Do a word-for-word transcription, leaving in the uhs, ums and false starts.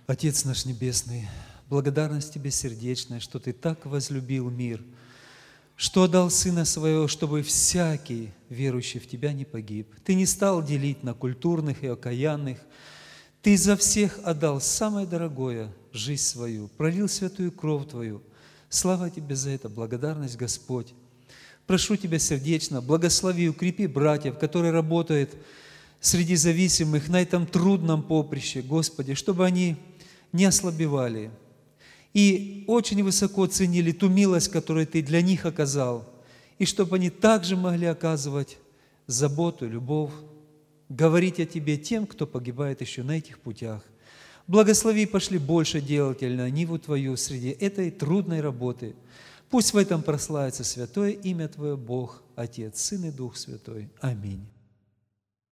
Отец наш Небесный, благодарность Тебе сердечная, что Ты так возлюбил мир, что отдал Сына Своего, чтобы всякий, верующий в Тебя, не погиб. Ты не стал делить на культурных и окаянных. Ты за всех отдал самое дорогое – жизнь свою, пролил святую кровь Твою. Слава Тебе за это, благодарность, Господь. Прошу Тебя сердечно, благослови, укрепи братьев, которые работают среди зависимых на этом трудном поприще, Господи, чтобы они не ослабевали и очень высоко ценили ту милость, которую Ты для них оказал, и чтобы они также могли оказывать заботу, любовь, говорить о Тебе тем, кто погибает еще на этих путях. Благослови, пошли больше делателей на ниву Твою среди этой трудной работы. Пусть в этом прославится святое имя Твое, Бог, Отец, Сын и Дух Святой. Аминь.